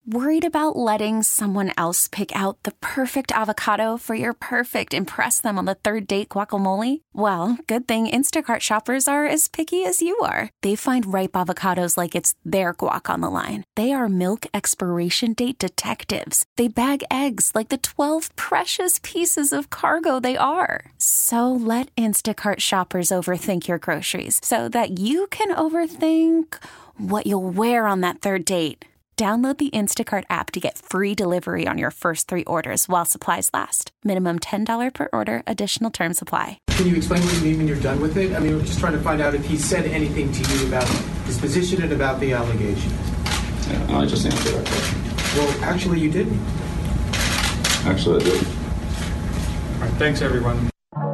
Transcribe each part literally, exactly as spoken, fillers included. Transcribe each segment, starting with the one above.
Worried about letting someone else pick out the perfect avocado for your perfect impress them on the third date guacamole? Well, good thing Instacart shoppers are as picky as you are. They find ripe avocados like it's their guac on the line. They are milk expiration date detectives. They bag eggs like the twelve precious pieces of cargo they are. So let Instacart shoppers overthink your groceries so that you can overthink what you'll wear on that third date. Download the Instacart app to get free delivery on your first three orders while supplies last. Minimum ten dollars per order. Additional terms apply. Can you explain what you mean when you're done with it? I mean, we're just trying to find out if he said anything to you about his position and about the allegations. Yeah, I just answered that question. Well, actually, you didn't. Actually, I did. All right, thanks, everyone.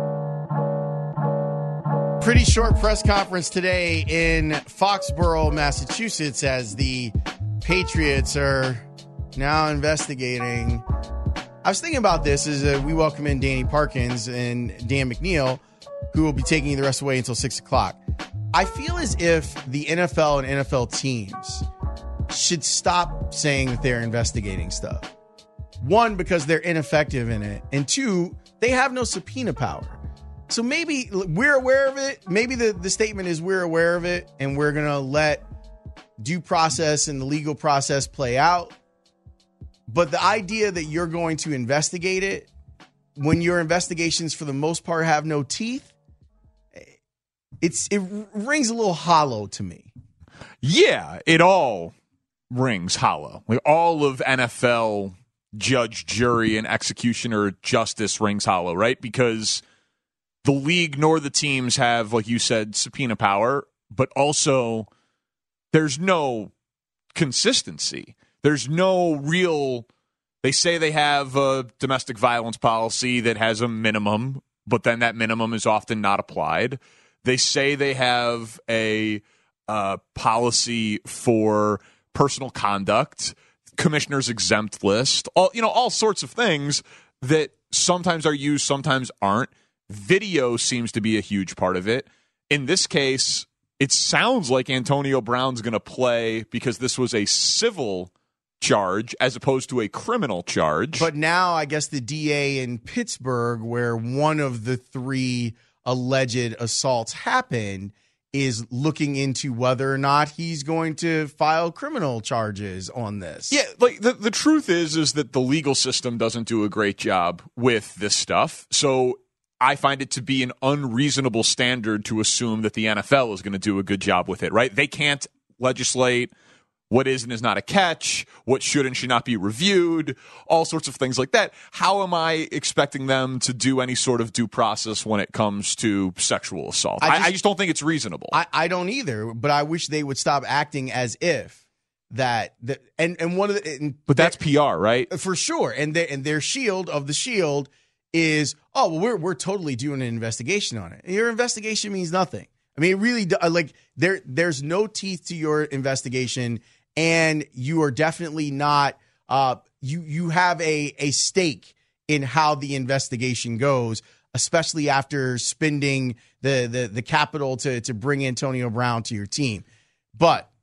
Pretty short press conference today in Foxborough, Massachusetts, as the Patriots are now investigating. I was thinking about this as uh, we welcome in Danny Parkins and Dan McNeil, who will be taking the rest away until six o'clock. I feel as if the N F L and N F L teams should stop saying that they're investigating stuff. One, because they're ineffective in it. And two, they have no subpoena power. So maybe we're aware of it. Maybe the, the statement is we're aware of it and we're going to let due process and the legal process play out. But the idea that you're going to investigate it when your investigations for the most part have no teeth, it's it rings a little hollow to me. Yeah, it all rings hollow. Like all of N F L judge, jury, and executioner justice rings hollow, right? Because the league nor the teams have, like you said, subpoena power, but also there's no consistency. There's no real, they say they have a domestic violence policy that has a minimum, but then that minimum is often not applied. They say they have a uh, policy for personal conduct, commissioner's exempt list, all, you know, all sorts of things that sometimes are used, sometimes aren't. Video seems to be a huge part of it. In this case, it sounds like Antonio Brown's going to play because this was a civil charge as opposed to a criminal charge. But now I guess the D A in Pittsburgh, where one of the three alleged assaults happened, is looking into whether or not he's going to file criminal charges on this. Yeah, like the, the truth is, is that the legal system doesn't do a great job with this stuff. So I find it to be an unreasonable standard to assume that the N F L is going to do a good job with it, right? They can't legislate what is and is not a catch, what should and should not be reviewed, all sorts of things like that. How am I expecting them to do any sort of due process when it comes to sexual assault? I just, I, I just don't think it's reasonable. I, I don't either, but I wish they would stop acting as if that, that and, and one of the... And but that's P R, right? For sure. And, they, and their shield of the shield is, oh, well, we're we're totally doing an investigation on it. Your investigation means nothing. I mean, it really, like, there there's no teeth to your investigation, and you are definitely not, uh, you you have a, a stake in how the investigation goes, especially after spending the the, the capital to, to bring Antonio Brown to your team. But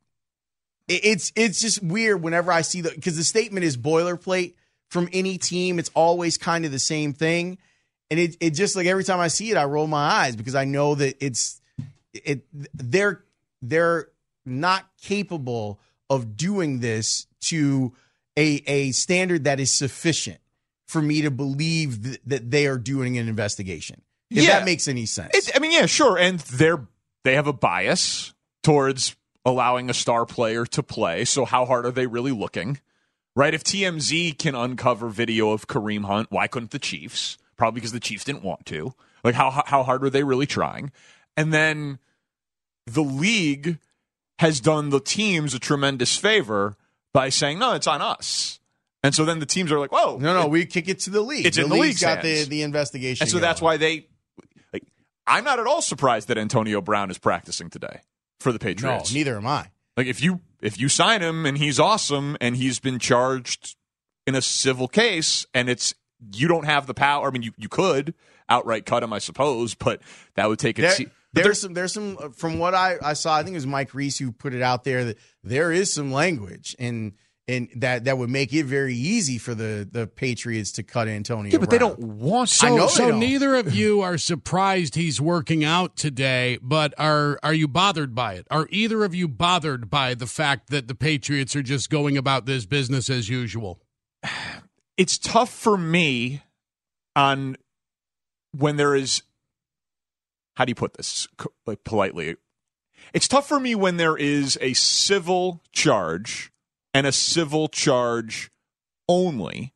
it, it's it's just weird whenever I see the, because the statement is boilerplate from any team. It's always kind of the same thing. And it it just, like, every time I see it, I roll my eyes because I know that it's it they're they're not capable of doing this to a a standard that is sufficient for me to believe th- that they are doing an investigation. If yeah. that makes any sense. It, I mean, yeah, sure. And they're they have a bias towards allowing a star player to play. So how hard are they really looking? Right? If T M Z can uncover video of Kareem Hunt, why couldn't the Chiefs? Probably because the Chiefs didn't want to. Like, how how hard were they really trying? And then the league has done the teams a tremendous favor by saying, no, it's on us. And so then the teams are like, whoa. No, no, it, we kick it to the league. It's the in the league's league's got hands. the, the investigation. And so that's why they, like, I'm not at all surprised that Antonio Brown is practicing today for the Patriots. No, neither am I. Like, if you if you sign him and he's awesome and he's been charged in a civil case and it's, you don't have the power. I mean, you, you could outright cut him, I suppose, but that would take it. There, se- there's, there's some, there's some, from what I, I saw, I think it was Mike Reese who put it out there, that there is some language in and that that would make it very easy for the the Patriots to cut Antonio. Yeah, but Brown. they don't want. So, I know they so don't. neither of you are surprised he's working out today, but are are you bothered by it? Are either of you bothered by the fact that the Patriots are just going about this business as usual? It's tough for me on when there is. How do you put this like politely? It's tough for me when there is a civil charge and a civil charge only,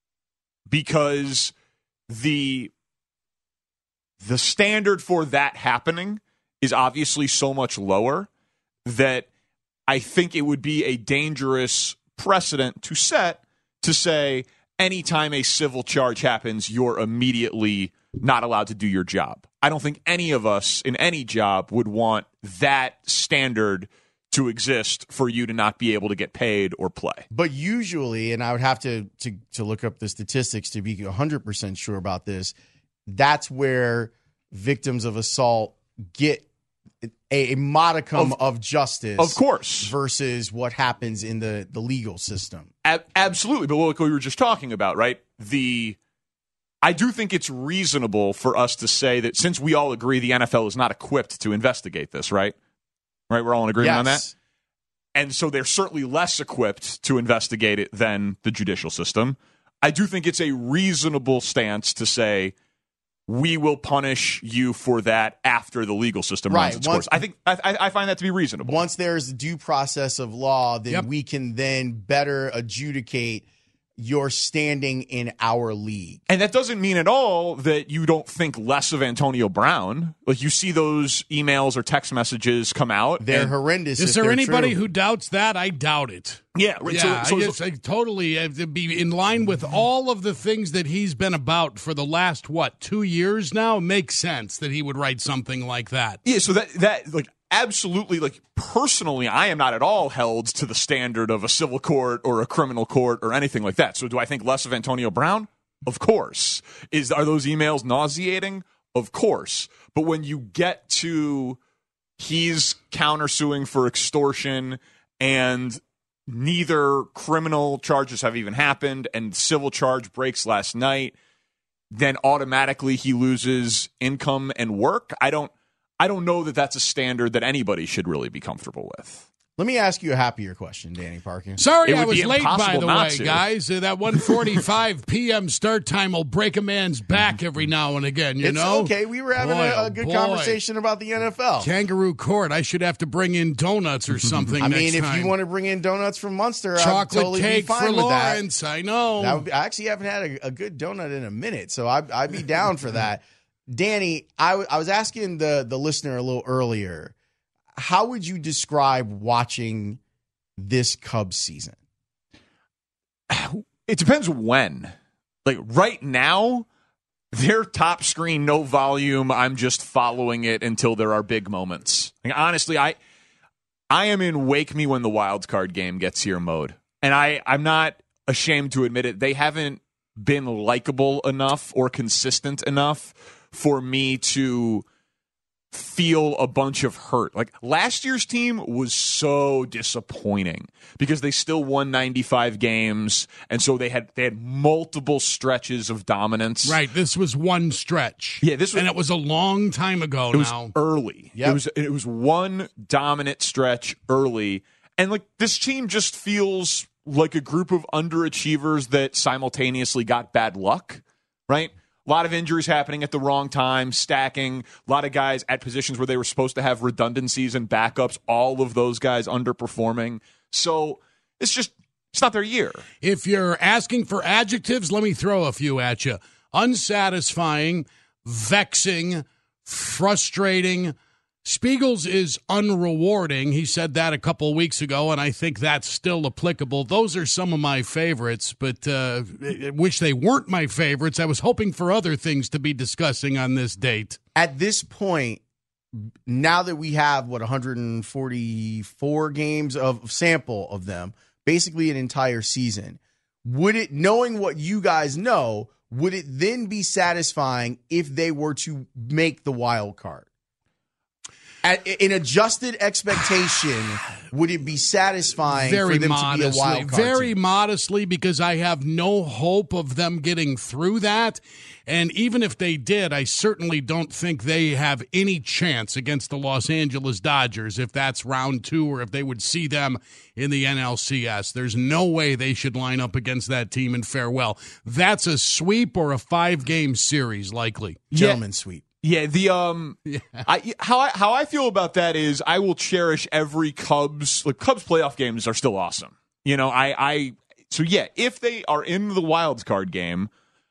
because the the standard for that happening is obviously so much lower that I think it would be a dangerous precedent to set to say anytime a civil charge happens, you're immediately not allowed to do your job. I don't think any of us in any job would want that standard to exist for you to not be able to get paid or play. But usually, and I would have to to, to look up the statistics to be one hundred percent sure about this, that's where victims of assault get a, a modicum of, of justice. Of course. Versus what happens in the, the legal system. A- absolutely. But what we were just talking about, right? The I do think it's reasonable for us to say that since we all agree the N F L is not equipped to investigate this, right? Right, we're all in agreement yes. on that? And so they're certainly less equipped to investigate it than the judicial system. I do think it's a reasonable stance to say we will punish you for that after the legal system right. runs its Once, course. I think I, I find that to be reasonable. Once there's due process of law, then yep. we can then better adjudicate your standing in our league. And that doesn't mean at all that you don't think less of Antonio Brown. Like, you see those emails or text messages come out. They're and, horrendous. Is if there they're anybody true. who doubts that? I doubt it. Yeah, right. Yeah, so, so, I, guess I totally have to be in line with all of the things that he's been about for the last, what, two years now? It makes sense that he would write something like that. Yeah, so that, that like, absolutely, like, personally, I am not at all held to the standard of a civil court or a criminal court or anything like that. So do I think less of Antonio Brown? Of course. Is Are those emails nauseating? Of course. But when you get to he's countersuing for extortion and neither criminal charges have even happened and civil charge breaks last night, then automatically he loses income and work. I don't I don't know that that's a standard that anybody should really be comfortable with. Let me ask you a happier question, Danny Parkin. Sorry It I would was be late, by impossible the not way, to. guys. Uh, that one forty-five p.m. start time will break a man's back every now and again, you it's know? okay. We were having Boy, a, oh a good boy. conversation about the N F L. Kangaroo Court. I should have to bring in donuts or something I next mean, if time. you want to bring in donuts from Munster, I'd Chocolate totally cake be fine for with that. Lawrence, I know. That would be, I actually haven't had a, a good donut in a minute, so I, I'd be down for that. Danny, I, w- I was asking the, the listener a little earlier, how would you describe watching this Cubs season? It depends when. Like, right now, their top screen, no volume. I'm just following it until there are big moments. Like, honestly, I I am in wake me when the wild card game gets here mode. And I, I'm not ashamed to admit it. They haven't been likable enough or consistent enough for me to feel a bunch of hurt. Like, last year's team was so disappointing because they still won ninety-five games, and so they had they had multiple stretches of dominance. Right, this was one stretch. Yeah, this was, and it was a long time ago it was now. early. Yep. It was it was one dominant stretch early, and like this team just feels like a group of underachievers that simultaneously got bad luck, right? A lot of injuries happening at the wrong time, stacking, a lot of guys at positions where they were supposed to have redundancies and backups, all of those guys underperforming. So it's just, it's not their year. If you're asking for adjectives, let me throw a few at you. Unsatisfying, vexing, frustrating. Spiegels is unrewarding. He said that a couple weeks ago, and I think that's still applicable. Those are some of my favorites, but uh, I wish they weren't my favorites. I was hoping for other things to be discussing on this date. At this point, now that we have, what, one hundred forty-four games of sample of them, basically an entire season, would it, knowing what you guys know, would it then be satisfying if they were to make the wild card? At, in adjusted expectation, would it be satisfying very for them modestly, to be a wild card very team? modestly, because I have no hope of them getting through that. And even if they did, I certainly don't think they have any chance against the Los Angeles Dodgers if that's round two or if they would see them in the N L C S. There's no way they should line up against that team in farewell. That's a sweep or a five-game series, likely. Gentleman's sweep. Yeah, the um, yeah. I how I how I feel about that is I will cherish every Cubs like Cubs playoff games are still awesome. You know, I I so yeah, if they are in the wild card game,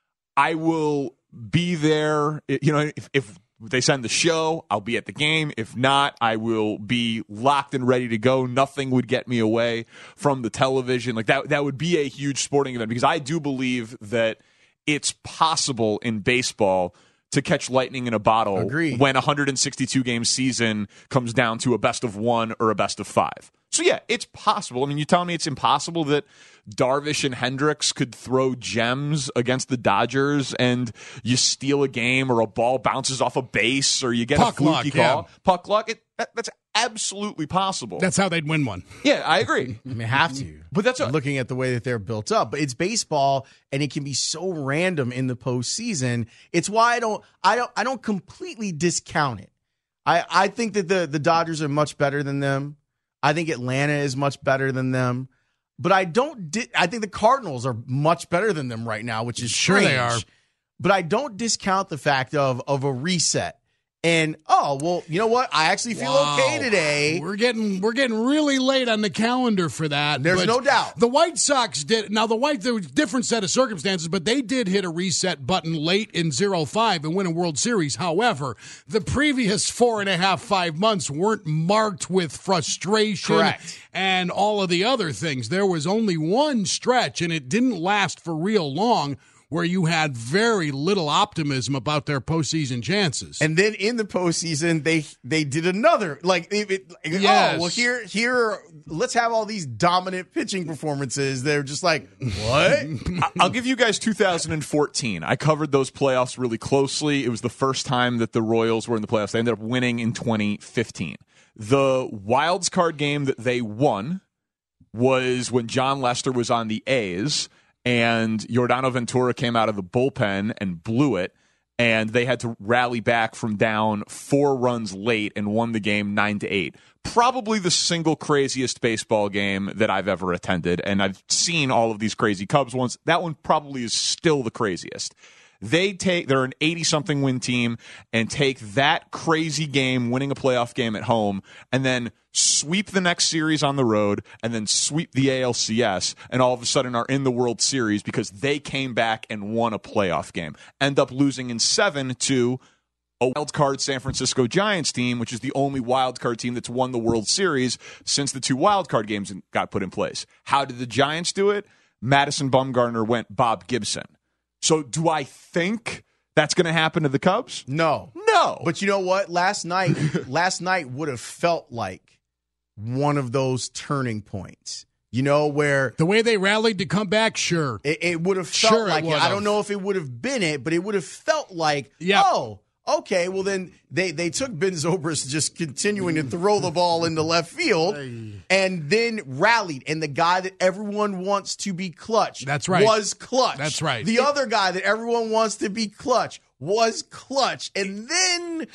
I will be there. You know, if, if they send the show, I'll be at the game. If not, I will be locked and ready to go. Nothing would get me away from the television. Like that, that would be a huge sporting event because I do believe that it's possible in baseball to catch lightning in a bottle Agreed. when a one hundred sixty-two game season comes down to a best of one or a best of five. So, yeah, it's possible. I mean, you're telling me it's impossible that Darvish and Hendricks could throw gems against the Dodgers and you steal a game or a ball bounces off a base or you get Puck a fluky luck, call. yeah. Puck luck. It, that, that's absolutely possible. That's how they'd win one. Yeah, I agree. I mean, have to. But that's a, looking at the way that they're built up. But it's baseball, and it can be so random in the postseason. It's why I don't, I don't, I don't completely discount it. I, I think that the the Dodgers are much better than them. I think Atlanta is much better than them. But I don't. Di- I think the Cardinals are much better than them right now, which is Sure strange. they are. But I don't discount the fact of of a reset. And oh well, you know what? I actually feel Wow. okay today. We're getting we're getting really late on the calendar for that. There's but no doubt. The White Sox did now. The White there was a different set of circumstances, but they did hit a reset button late in oh five and win a World Series. However, the previous four and a half five months weren't marked with frustration Correct. and all of the other things. There was only one stretch, and it didn't last for real long, where you had very little optimism about their postseason chances. And then in the postseason, they they did another like, it, it, Yes. oh well, here here let's have all these dominant pitching performances. They're just like, what? I- I'll give you guys two thousand fourteen. I covered those playoffs really closely. It was the first time that the Royals were in the playoffs. They ended up winning in twenty fifteen. The wild card game that they won was when John Lester was on the A's. And Yordano Ventura came out of the bullpen and blew it, and they had to rally back from down four runs late and won the game nine to eight. Probably the single craziest baseball game that I've ever attended, and I've seen all of these crazy Cubs ones. That one probably is still the craziest. They take they're an eighty-something win team and take that crazy game, winning a playoff game at home, and then sweep the next series on the road, and then sweep the A L C S, and all of a sudden are in the World Series because they came back and won a playoff game. End up losing in seven to a wild card San Francisco Giants team, which is the only wild card team that's won the World Series since the two wild card games got put in place. How did the Giants do it? Madison Bumgarner went Bob Gibson. So do I think that's going to happen to the Cubs? No, No. But you know what? Last night, last night would have felt like one of those turning points. You know, where the way they rallied to come back, sure. it, it would have felt Sure it like it. would I have. don't know if it would have been it, but it would have felt like, Yep. oh, okay, well then they, they took Ben Zobrist just continuing to throw the ball into left field and then rallied. And the guy that everyone wants to be clutch That's right. was clutch. That's right. The other guy that everyone wants to be clutch was clutch. And then,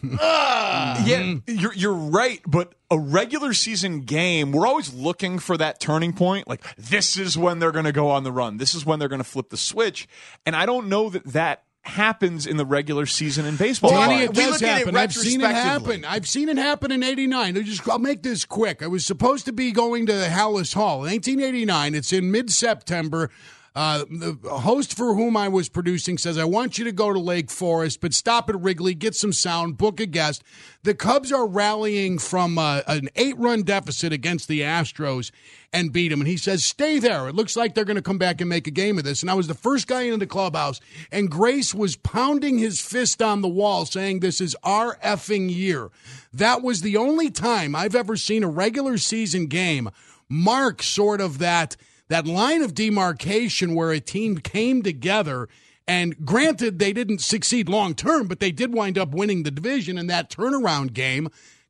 uh, Yeah, you're you're right, but a regular season game, we're always looking for that turning point. Like, this is when they're going to go on the run. This is when they're going to flip the switch. And I don't know that that happens in the regular season in baseball. Well, Danny, we it does look at it happen. I've seen it retrospectively. happen. I've seen it happen in eighty-nine. I'll just, I'll make this quick. I was supposed to be going to Hallis Hall in nineteen eighty-nine. It's in mid-September. Uh, the host for whom I was producing says, I want you to go to Lake Forest, but stop at Wrigley, get some sound, book a guest. The Cubs are rallying from uh, an eight-run deficit against the Astros and beat them. And he says, stay there. It looks like they're going to come back and make a game of this. And I was the first guy in the clubhouse, and Grace was pounding his fist on the wall saying, this is our effing year. That was the only time I've ever seen a regular season game mark sort of that that line of demarcation where a team came together. And granted, they didn't succeed long term, but they did wind up winning the division. And that turnaround game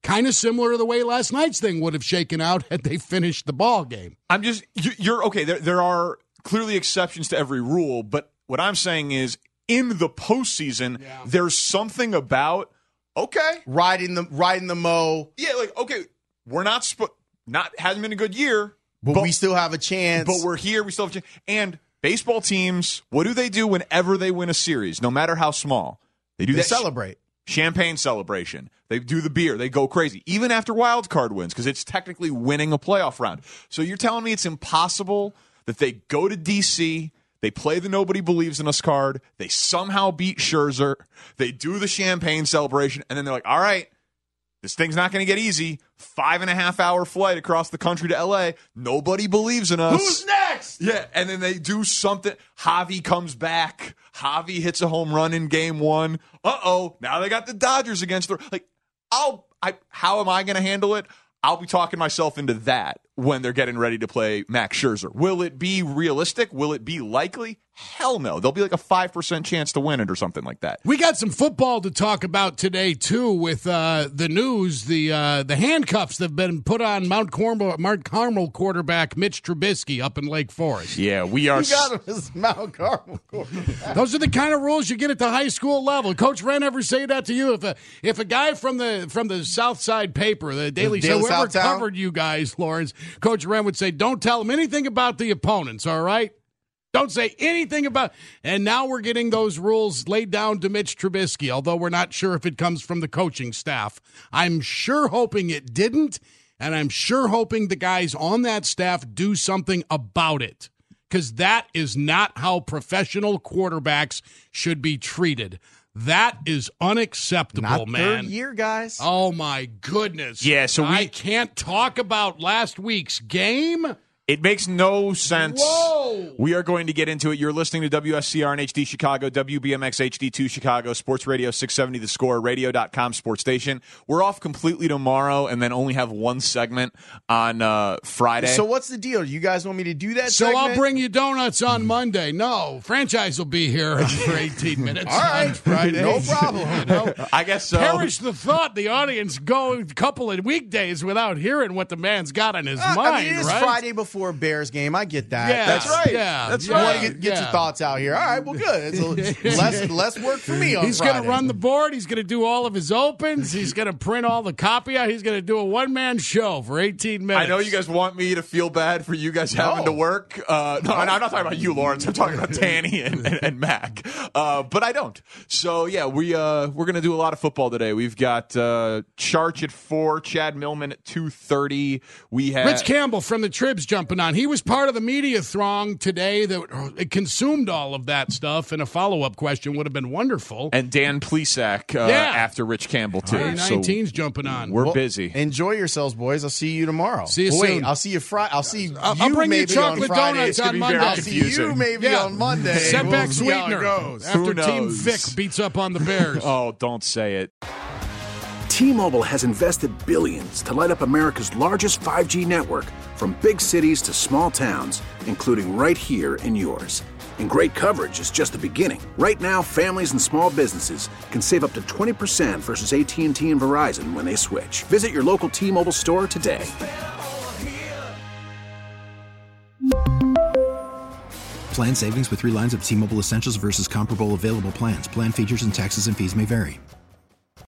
kind of similar to the way last night's thing would have shaken out had they finished the ball game. I'm just, you- you're okay. There, there are clearly exceptions to every rule, but what I'm saying is in the postseason, Yeah. there's something about, okay, riding the riding the mo, yeah, like, okay, we're not, sp- not, hasn't been a good year, but, we still have a chance. but we're here, we still have a chance. And baseball teams, what do they do whenever they win a series, no matter how small? They do they that sh- celebrate. champagne celebration. They do the beer. They go crazy, even after wild card wins, because it's technically winning a playoff round. So you're telling me it's impossible that they go to D C, they play the nobody believes in us card, they somehow beat Scherzer, they do the champagne celebration, and then they're like, all right, this thing's not going to get easy. Five and a half hour flight across the country to L A. Nobody believes in us. Who's next? Yeah, and then they do something. Javi comes back. Javi hits a home run in game one. Uh-oh, now they got the Dodgers against the... Like, I'll... I, how am I going to handle it? I'll be talking myself into that when they're getting ready to play Max Scherzer. Will it be realistic? Will it be likely? Hell no. There'll be like a five percent chance to win it or something like that. We got some football to talk about today, too, with uh, the news, the uh, the handcuffs that have been put on Mount Carmel, Mount Carmel quarterback Mitch Trubisky up in Lake Forest. Yeah, we are... You got him as Mount Carmel. Those are the kind of rules you get at the high school level. Coach Wren ever say that to you? If a if a guy from the from the South Side paper, the Daily The Show, Daily whoever Southtown? covered you guys, Lawrence, Coach Wren would say, don't tell him anything about the opponents, all right? Don't say anything about. And now we're getting those rules laid down to Mitch Trubisky, although we're not sure if it comes from the coaching staff. I'm sure hoping it didn't, and I'm sure hoping the guys on that staff do something about it, because that is not how professional quarterbacks should be treated. That is unacceptable, Not man. third year, guys. Oh, my goodness. Yeah, so we- I can't talk about last week's game. It makes no sense. Whoa. We are going to get into it. You're listening to W S C R and H D Chicago, W B M X H D two Chicago, Sports Radio six seventy The Score, radio dot com sports station. We're off completely tomorrow and then only have one segment on uh, Friday. So what's the deal? You guys want me to do that? So segment? I'll bring you donuts on Monday. No, franchise will be here for eighteen minutes All right, on Friday. no problem. You know? I guess so. Perish the thought the audience go a couple of weekdays without hearing what the man's got on his Uh, mind, I mean, it is right? Friday before Bears game. I get that. Yeah, That's right. Yeah, That's yeah, You right. want to get, get yeah. your thoughts out here. All right, well, good. It's a, less less work for me on He's Friday. going to run the board. He's going to do all of his opens. He's going to print all the copy out. He's going to do a one-man show for eighteen minutes. I know you guys want me to feel bad for you guys having No. to work. Uh, no, I'm not talking about you, Lawrence. I'm talking about Tanny and, and, and Mac. Uh, but I don't. So, yeah, we, uh, we're going to do a lot of football today. We've got uh, Charch at four, Chad Millman at two thirty. We have Rich Campbell from the Tribs jumping on. He was part of the media throng today that uh, consumed all of that stuff, and a follow-up question would have been wonderful. and Dan Plesac uh, Yeah. after Rich Campbell, too. Hey, So nineteen's jumping on. we're Well, busy. Enjoy yourselves, boys. I'll see you tomorrow. See you Well, Wait, soon. I'll see you Friday. I'll see I'll- you I'll bring you maybe chocolate on Friday. donuts It's gonna on be Monday. very I'll see confusing. you maybe Yeah. on Monday. Setback We'll see how it sweetener goes. after Who Team knows? Vic beats up on the Bears. Oh, don't say it. T-Mobile has invested billions to light up America's largest five G network, from big cities to small towns, including right here in yours. And great coverage is just the beginning. Right now, families and small businesses can save up to twenty percent versus A T and T and Verizon when they switch. Visit your local T-Mobile store today. Plan savings with three lines of T-Mobile Essentials versus comparable available plans. Plan features and taxes and fees may vary.